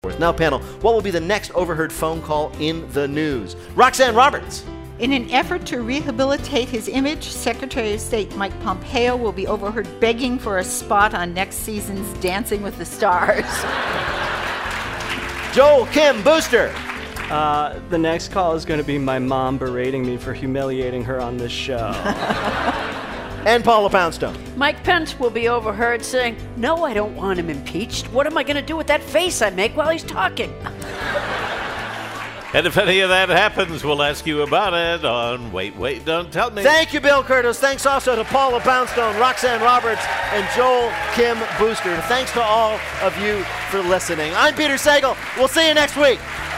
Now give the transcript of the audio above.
Now, panel, what will be the next overheard phone call in the news? Roxanne Roberts. In an effort to rehabilitate his image, Secretary of State Mike Pompeo will be overheard begging for a spot on next season's Dancing with the Stars. Joel Kim Booster. The next call is going to be my mom berating me for humiliating her on this show. And Paula Poundstone. Mike Pence will be overheard saying, "No, I don't want him impeached. What am I going to do with that face I make while he's talking?" And if any of that happens, we'll ask you about it on Wait, Don't Tell Me. Thank you, Bill Curtis. Thanks also to Paula Poundstone, Roxanne Roberts, and Joel Kim Booster. Thanks to all of you for listening. I'm Peter Sagal. We'll see you next week.